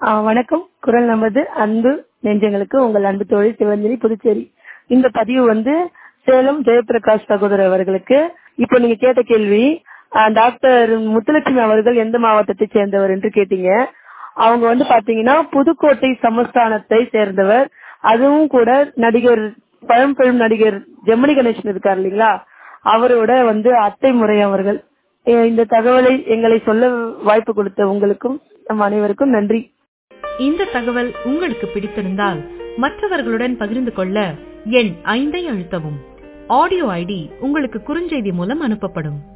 வணக்கம். குரல் நமது அன்பு நெஞ்சங்களுக்கு உங்கள் அன்பு தோழி சிவஞ்சலி, புதுச்சேரி. இந்த பதிவு சேலம் ஜெயபிரகாஷ் சகோதரர் அவர்களுக்கு. இப்போ நீங்க கேட்ட கேள்வி, டாக்டர் முத்துலட்சுமி அவர்கள் எந்த மாவட்டத்தை சேர்ந்தவர் என்று கேட்டீங்க. அவங்க பாத்தீங்கன்னா புதுக்கோட்டை சமஸ்தானத்தை சேர்ந்தவர். அதுவும் கூட நடிகர், பழம்பெரும் நடிகர் ஜெமினி கணேசன் இருக்கார் இல்லைங்களா, அவரோட அத்தை முறை அவர்கள். இந்த தகவலை எங்களை சொல்ல வாய்ப்பு கொடுத்த உங்களுக்கும் நம் அனைவருக்கும் நன்றி. இந்த தகவல் உங்களுக்கு பிடித்திருந்தால் மற்றவர்களுடன் பகிர்ந்து கொள்ள எண் 5 அழுத்தவும். ஆடியோ ஐடி உங்களுக்கு குறுஞ்செய்தி மூலம் அனுப்பப்படும்.